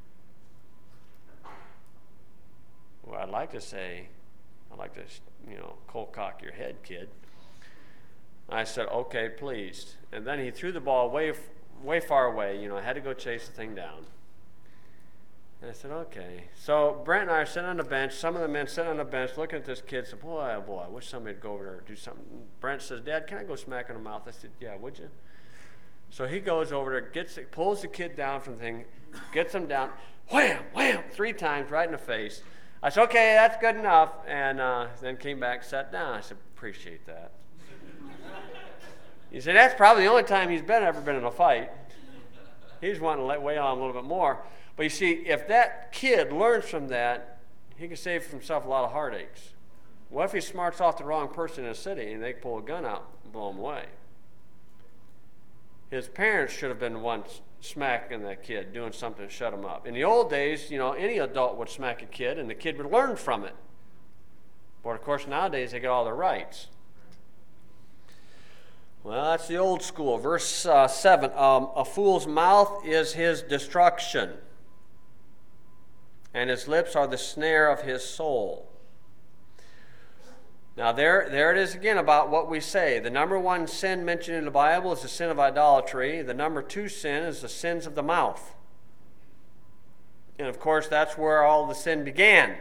Well, I'd like to say, I'd like to, you know, cold cock your head, kid. I said, okay, please. And then he threw the ball way, way far away. You know, I had to go chase the thing down. And I said, okay. So Brent and I are sitting on the bench. Some of the men sitting on the bench looking at this kid said, boy, oh boy, I wish somebody would go over there and do something. Brent says, Dad, can I go smack in the mouth? I said, yeah, would you? So he goes over there, gets it, pulls the kid down from the thing, gets him down, wham, wham, three times right in the face. I said, okay, that's good enough. And uh, then came back, sat down. I said, appreciate that. He said, that's probably the only time he's been ever been in a fight. He's wanting to let weigh on a little bit more. But you see, if that kid learns from that, he can save himself a lot of heartaches. What if he smarts off the wrong person in the city and they pull a gun out and blow him away? His parents should have been the ones smacking that kid, doing something to shut him up. In the old days, you know, any adult would smack a kid and the kid would learn from it. But of course, nowadays they get all their rights. Well, that's the old school. Verse uh, seven, um, a fool's mouth is his destruction, and his lips are the snare of his soul. Now, there, there it is again about what we say. The number one sin mentioned in the Bible is the sin of idolatry. The number two sin is the sins of the mouth. And, of course, that's where all the sin began.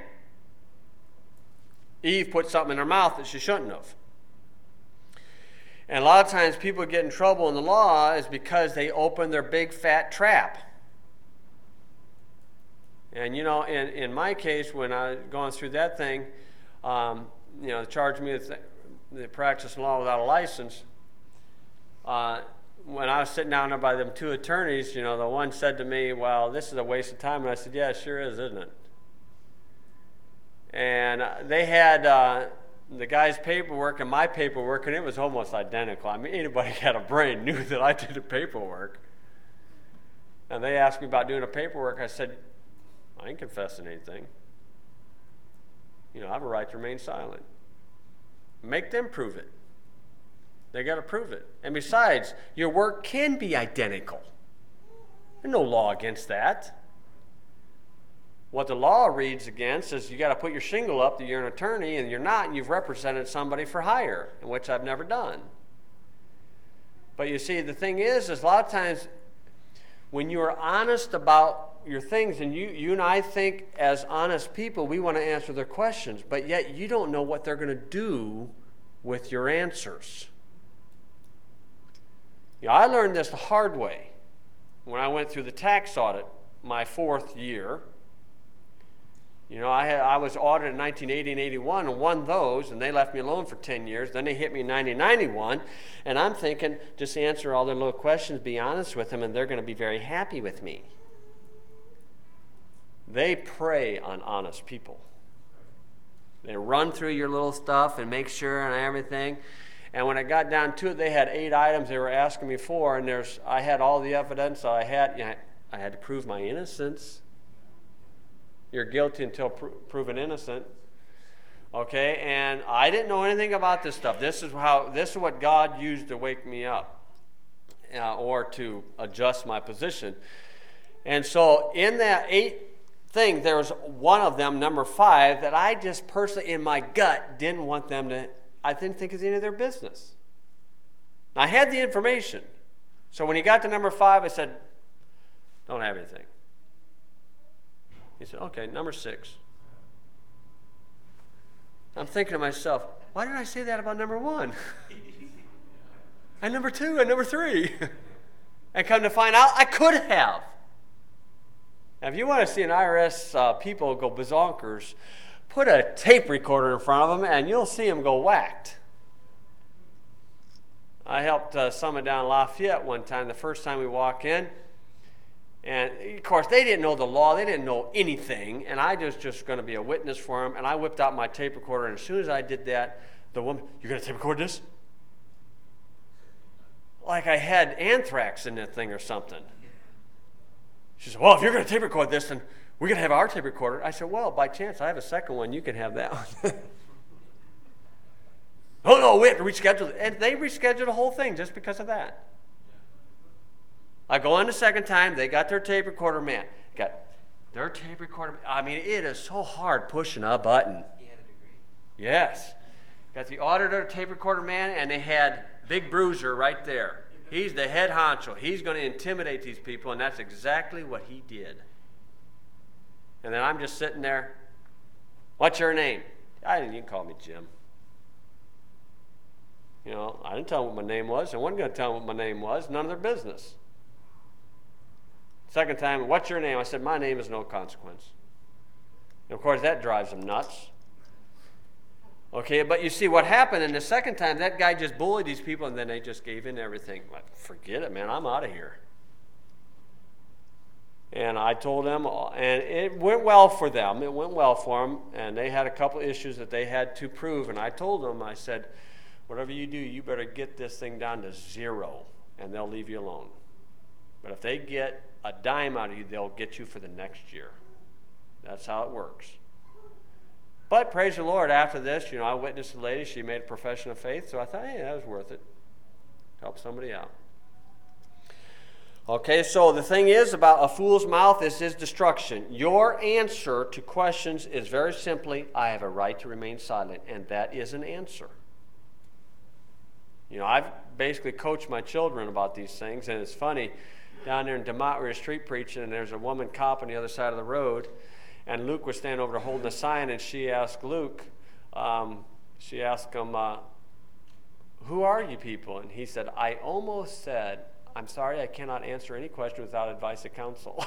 Eve put something in her mouth that she shouldn't have. And a lot of times people get in trouble in the law is because they open their big fat trap. And, you know, in, in my case, when I was going through that thing, um, you know, charged me with the practice law without a license. Uh, when I was sitting down there by them two attorneys, you know, the one said to me, well, this is a waste of time. And I said, yeah, it sure is, isn't it? And they had uh, the guy's paperwork and my paperwork, and it was almost identical. I mean, anybody who had a brain knew that I did the paperwork. And they asked me about doing the paperwork. I said, I ain't confessing anything. You know, I have a right to remain silent. Make them prove it. They got to prove it. And besides, your work can be identical. There's no law against that. What the law reads against is you got to put your shingle up that you're an attorney, and you're not, and you've represented somebody for hire, which I've never done. But you see, the thing is, is a lot of times when you are honest about your things, and you, you and I think as honest people, we want to answer their questions, but yet you don't know what they're going to do with your answers. You know, I learned this the hard way when I went through the tax audit my fourth year. You know, I, had, I was audited in nineteen eighty and eighty-one and won those, and they left me alone for ten years. Then they hit me in nineteen ninety-one, and I'm thinking, just answer all their little questions, be honest with them, and they're going to be very happy with me. They prey on honest people. They run through your little stuff and make sure and everything. And when I got down to it, they had eight items they were asking me for, and there's I had all the evidence that I had. You know, I had to prove my innocence. You're guilty until pro- proven innocent. Okay, and I didn't know anything about this stuff. This is how. This is what God used to wake me up, uh, or to adjust my position. And so, in that eight thing, there was one of them, number five, that I just personally, in my gut, didn't want them to. I didn't think it was any of their business. I had the information, so when he got to number five, I said, "Don't have anything." He said, "Okay, number six." I'm thinking to myself, why did I say that about number one? And number two, and number three. And come to find out, I could have. Now, if you want to see an I R S uh, people go bazonkers, put a tape recorder in front of them, and you'll see them go whacked. I helped uh, someone down in Lafayette one time, the first time we walk in. And, of course, they didn't know the law. They didn't know anything. And I was just going to be a witness for them. And I whipped out my tape recorder. And as soon as I did that, the woman, "You're going to tape record this?" Like I had anthrax in that thing or something. She said, "Well, if you're going to tape record this, then we're going to have our tape recorder." I said, "Well, by chance, I have a second one. You can have that one." "Oh, no, we have to reschedule it." And they rescheduled the whole thing just because of that. I go on the second time, they got their tape recorder man. Got their tape recorder. I mean, it is so hard pushing a button. He had a degree. Yes. Got the auditor, tape recorder man, and they had Big Bruiser right there. He's the head honcho. He's going to intimidate these people, and that's exactly what he did. And then I'm just sitting there. "What's your name?" "I didn't. You can call me Jim." You know, I didn't tell them what my name was. I wasn't going to tell them what my name was. None of their business. Second time, "What's your name?" I said, "My name is no consequence." And of course, that drives them nuts. Okay, but you see what happened in the second time, that guy just bullied these people, and then they just gave in everything. Like, forget it, man, I'm out of here. And I told them, and it went well for them. It went well for them, and they had a couple issues that they had to prove. And I told them, I said, whatever you do, you better get this thing down to zero, and they'll leave you alone. But if they get a dime out of you, they'll get you for the next year. That's how it works. But praise the Lord, after this, you know, I witnessed a lady. She made a profession of faith, so I thought, hey, that was worth it. Help somebody out. Okay, so the thing is about a fool's mouth is his destruction. Your answer to questions is very simply, I have a right to remain silent, and that is an answer. You know, I've basically coached my children about these things, and it's funny. Down there in DeMott, we were street preaching, and there's a woman cop on the other side of the road, and Luke was standing over there holding a sign, and she asked Luke, um, she asked him, uh, "Who are you people?" And he said, "I almost said, I'm sorry, I cannot answer any question without advice of counsel."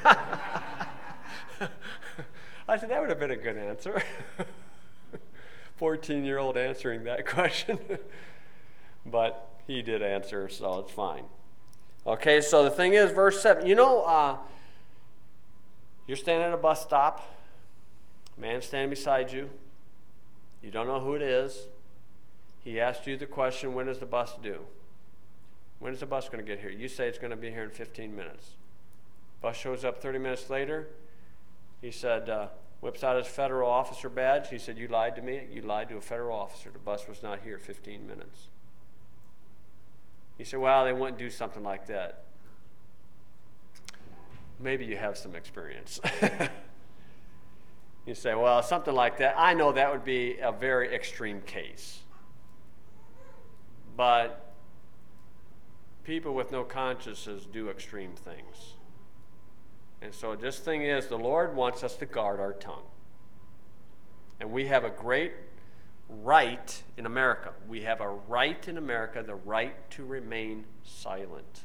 I said, that would have been a good answer. fourteen-year-old answering that question. But he did answer, so it's fine. Okay, so the thing is, verse seven. You know, uh, you're standing at a bus stop. A man's standing beside you. You don't know who it is. He asked you the question, when is the bus due? When is the bus going to get here? You say it's going to be here in fifteen minutes. Bus shows up thirty minutes later. He said, uh, whips out his federal officer badge. He said, you lied to me. You lied to a federal officer. The bus was not here fifteen minutes. He said, well, they wouldn't do something like that. Maybe you have some experience. You say, well, something like that. I know that would be a very extreme case. But people with no consciences do extreme things. And so this thing is, the Lord wants us to guard our tongue. And we have a great right in America. We have a right in America, the right to remain silent.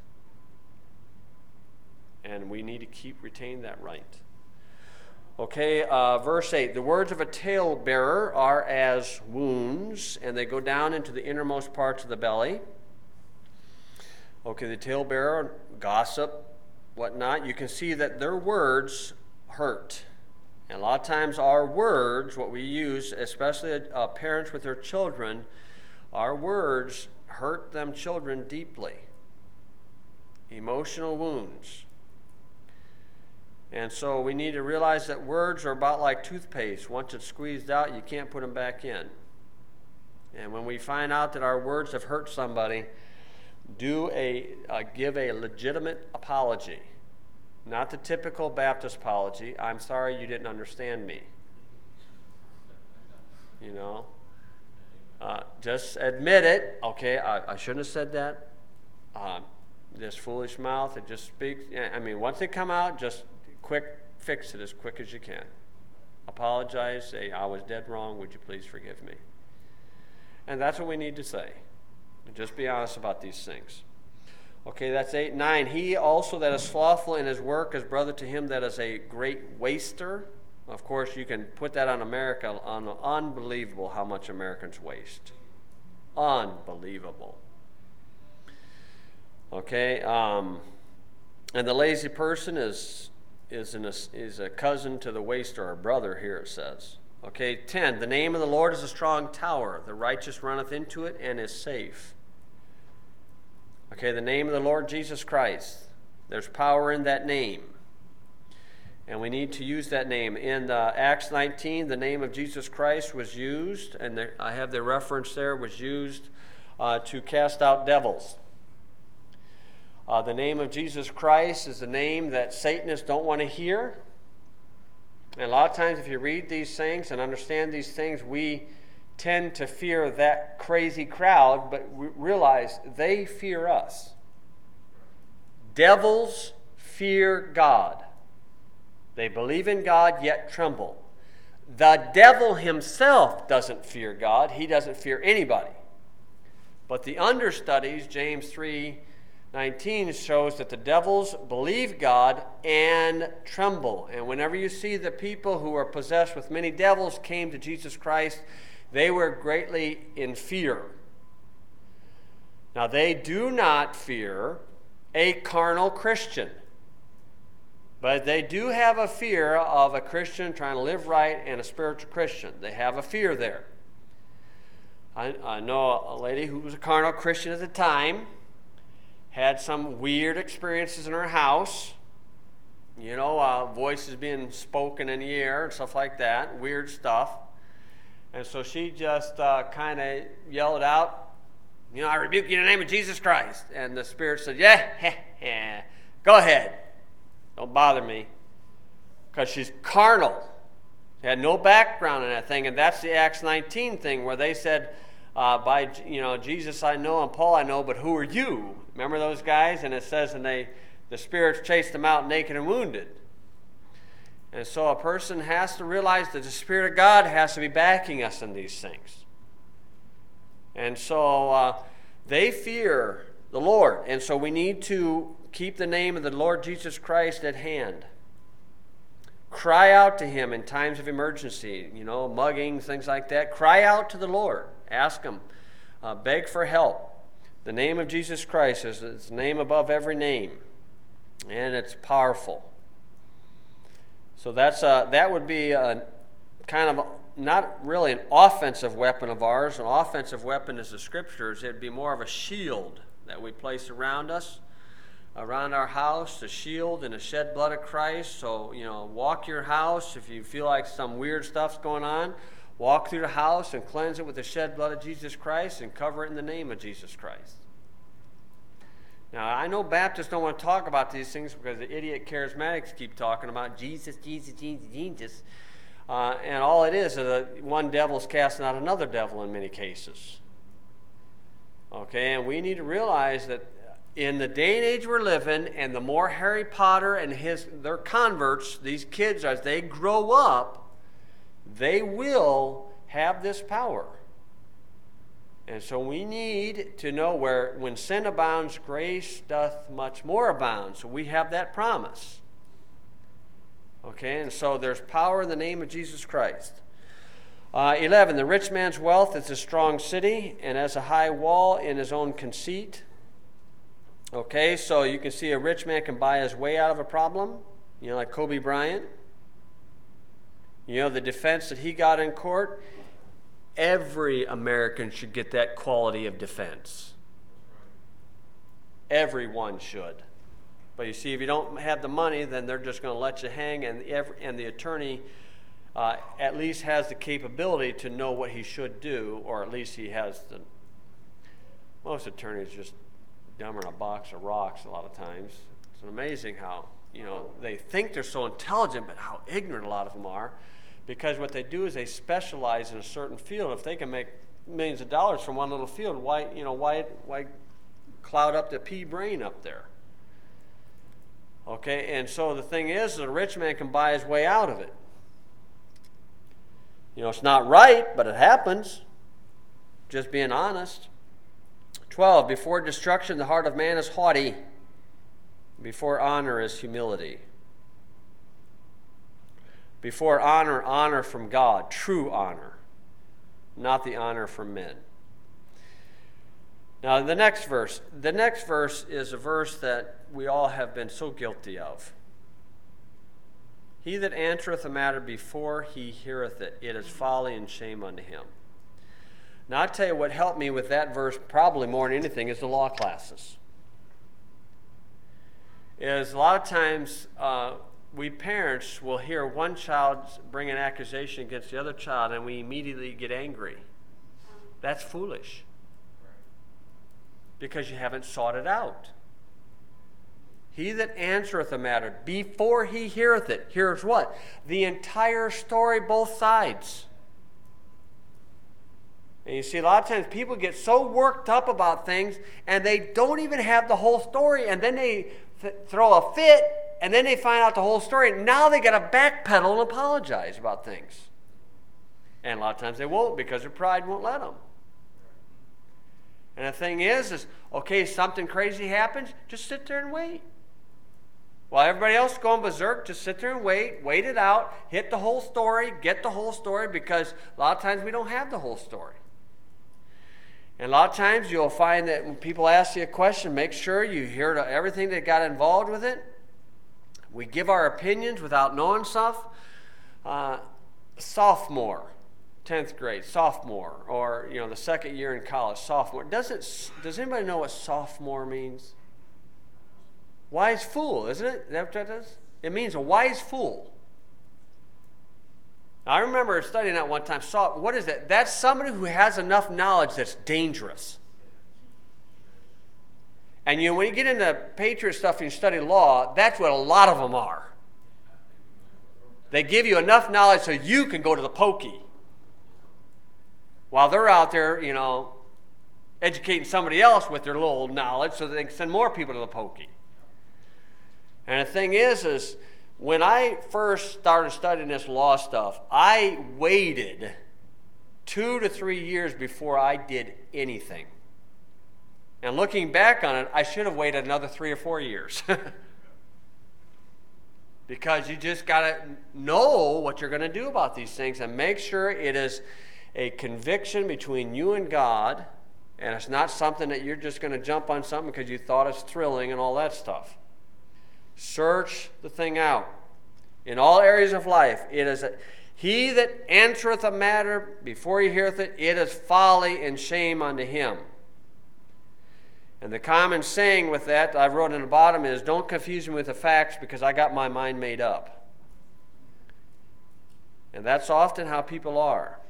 And we need to keep retain that right. Okay, uh, verse eight. The words of a talebearer are as wounds, and they go down into the innermost parts of the belly. Okay, the talebearer, gossip, whatnot. You can see that their words hurt. And a lot of times our words, what we use, especially uh, parents with their children, our words hurt them children deeply. Emotional wounds. And so we need to realize that words are about like toothpaste. Once it's squeezed out, you can't put them back in. And when we find out that our words have hurt somebody, do a uh, give a legitimate apology. Not the typical Baptist apology. I'm sorry you didn't understand me. You know? Uh, just admit it. Okay, I, I shouldn't have said that. Uh, this foolish mouth, it just speaks. I mean, once they come out, just quick fix it as quick as you can. Apologize. Say, I was dead wrong. Would you please forgive me? And that's what we need to say. Just be honest about these things. Okay, that's eight. Nine, he also that is slothful in his work is brother to him that is a great waster. Of course, you can put that on America. On unbelievable how much Americans waste. Unbelievable. Okay, um, and the lazy person is is, an, is a cousin to the waster, or a brother here it says. Okay, ten, the name of the Lord is a strong tower. The righteous runneth into it and is safe. Okay, the name of the Lord Jesus Christ. There's power in that name. And we need to use that name. In uh, Acts nineteen, the name of Jesus Christ was used, and there, I have the reference there, was used uh, to cast out devils. Uh, the name of Jesus Christ is the name that Satanists don't want to hear. And a lot of times if you read these things and understand these things, we tend to fear that crazy crowd, but we realize they fear us. Devils fear God. They believe in God, yet tremble. The devil himself doesn't fear God. He doesn't fear anybody. But the understudies, James three nineteen, shows that the devils believe God and tremble. And whenever you see the people who are possessed with many devils came to Jesus Christ, they were greatly in fear. Now, they do not fear a carnal Christian, but they do have a fear of a Christian trying to live right and a spiritual Christian. They have a fear there. I, I know a lady who was a carnal Christian at the time, had some weird experiences in her house. You know, uh, voices being spoken in the air and stuff like that, weird stuff. And so she just uh, kind of yelled out, you know, I rebuke you in the name of Jesus Christ. And the Spirit said, yeah, heh, heh, go ahead. Don't bother me. Because she's carnal. She had no background in that thing. And that's the Acts nineteen thing where they said, uh, by, you know, Jesus I know and Paul I know, but who are you? Remember those guys? And it says, and they, the spirits chased them out naked and wounded. And so a person has to realize that the Spirit of God has to be backing us in these things. And so uh, they fear the Lord. And so we need to keep the name of the Lord Jesus Christ at hand. Cry out to him in times of emergency, you know, mugging, things like that. Cry out to the Lord. Ask him. Uh, beg for help. The name of Jesus Christ is its name above every name. And it's powerful. So that's a, that would be a, kind of a, not really an offensive weapon of ours. An offensive weapon is the Scriptures. It'd be more of a shield that we place around us, around our house, the shield and the shed blood of Christ. So, you know, walk your house. If you feel like some weird stuff's going on, walk through the house and cleanse it with the shed blood of Jesus Christ and cover it in the name of Jesus Christ. Now, I know Baptists don't want to talk about these things because the idiot charismatics keep talking about Jesus, Jesus, Jesus, Jesus. Uh, and all it is is that one devil's casting out another devil in many cases. Okay, and we need to realize that in the day and age we're living, and the more Harry Potter and his their converts, these kids, as they grow up, they will have this power. And so we need to know where when sin abounds, grace doth much more abound. So we have that promise. Okay, and so there's power in the name of Jesus Christ. Uh, eleven, the rich man's wealth is a strong city and as a high wall in his own conceit. Okay, so you can see a rich man can buy his way out of a problem, you know, like Kobe Bryant. You know, the defense that he got in court, every American should get that quality of defense. Everyone should. But you see, if you don't have the money, then they're just going to let you hang, and, every, and the attorney uh, at least has the capability to know what he should do, or at least he has the... Most attorneys just dumber than a box of rocks a lot of times. It's amazing how, you know, they think they're so intelligent, but how ignorant a lot of them are. Because what they do is they specialize in a certain field. If they can make millions of dollars from one little field, why, you know, why, why cloud up the pea brain up there? Okay, and so the thing is, the rich man can buy his way out of it. You know, it's not right, but it happens. Just being honest. twelve, before destruction, the heart of man is haughty. Before honor is humility. Before honor, honor from God, true honor, not the honor from men. Now, the next verse. The next verse is a verse that we all have been so guilty of. He that answereth a matter before he heareth it, it is folly and shame unto him. Now, I'll tell you what helped me with that verse probably more than anything is the law classes. Is a lot of times... Uh, we parents will hear one child bring an accusation against the other child and we immediately get angry. That's foolish. Because you haven't sought it out. He that answereth a matter before he heareth it, hears what? The entire story, both sides. And you see, a lot of times people get so worked up about things and they don't even have the whole story, and then they th- throw a fit. And then they find out the whole story. And now they got to backpedal and apologize about things. And a lot of times they won't because their pride won't let them. And the thing is, is okay, something crazy happens, just sit there and wait. While everybody else is going berserk, just sit there and wait, wait it out, hit the whole story, get the whole story, because a lot of times we don't have the whole story. And a lot of times you'll find that when people ask you a question, make sure you hear everything that got involved with it. We give our opinions without knowing stuff. Uh, sophomore, tenth grade, sophomore, or you know the second year in college, sophomore. Does it? Does anybody know what sophomore means? Wise fool, isn't it? Is that what that does? It means a wise fool. Now, I remember studying that one time. Saw what is that? That's somebody who has enough knowledge that's dangerous. And you know, when you get into patriot stuff and you study law, that's what a lot of them are. They give you enough knowledge so you can go to the pokey. While they're out there, you know, educating somebody else with their little knowledge so that they can send more people to the pokey. And the thing is, is when I first started studying this law stuff, I waited two to three years before I did anything. And looking back on it, I should have waited another three or four years. Because you just got to know what you're going to do about these things and make sure it is a conviction between you and God, and it's not something that you're just going to jump on something because you thought it's thrilling and all that stuff. Search the thing out. In all areas of life, it is a, he that answereth a matter before he heareth it, it is folly and shame unto him. And the common saying with that, I wrote in the bottom, is don't confuse me with the facts because I got my mind made up. And that's often how people are.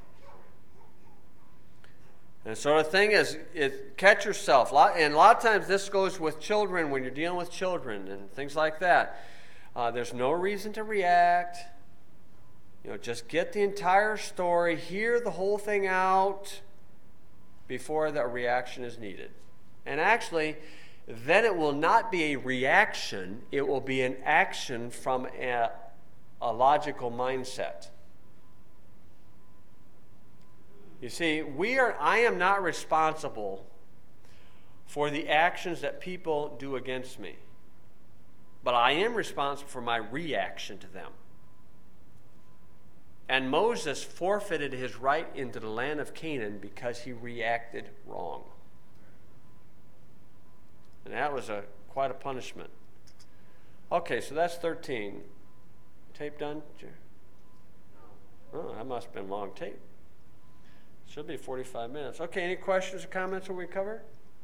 And so the thing is, is catch yourself. And a lot of times this goes with children when you're dealing with children and things like that. Uh, there's no reason to react. You know, just get the entire story, hear the whole thing out before the reaction is needed. And actually, then it will not be a reaction, it will be an action from a, a logical mindset. You see, we are, I am not responsible for the actions that people do against me, but I am responsible for my reaction to them. And Moses forfeited his right into the land of Canaan because he reacted wrong. And that was a quite a punishment. Okay, so that's thirteen. Tape done? Oh, that must have been a long tape. Should be forty-five minutes. Okay, any questions or comments when we cover?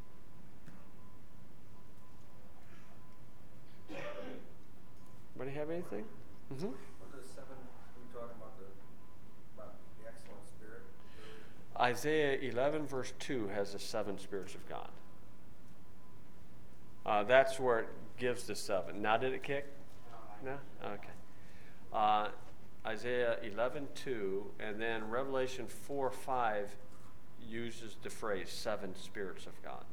Anybody have anything? Mm-hmm. What is seven? We're talking about the about the excellent spirit. Isaiah eleven verse two has the seven spirits of God. Uh, that's where it gives the seven. Now did it kick? No? Okay. Uh, Isaiah eleven two, and then Revelation four five uses the phrase seven spirits of God.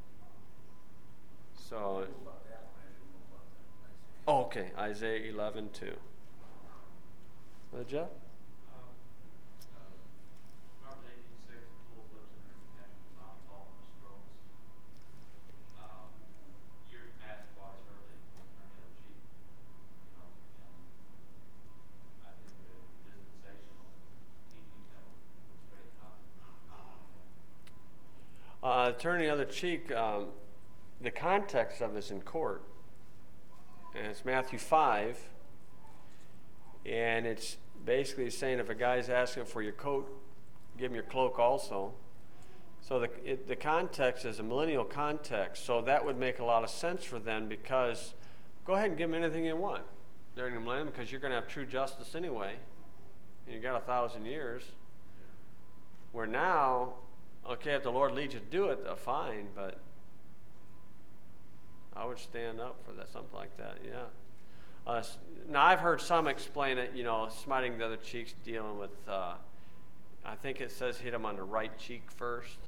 So, About that one, I didn't know about that. oh, okay, Isaiah eleven two. Uh, Jeff? Uh, turn the other cheek, um, the context of this in court. And it's Matthew five. And it's basically saying if a guy's asking for your coat, give him your cloak also. So the, it, the context is a millennial context. So that would make a lot of sense for them because go ahead and give them anything you want during the millennium because you're going to have true justice anyway. And you got a thousand years. Where now, okay, if the Lord leads you to do it, uh, fine, but I would stand up for that, something like that, yeah. Uh, now, I've heard some explain it, you know, smiting the other cheeks, dealing with, uh, I think it says hit him on the right cheek first.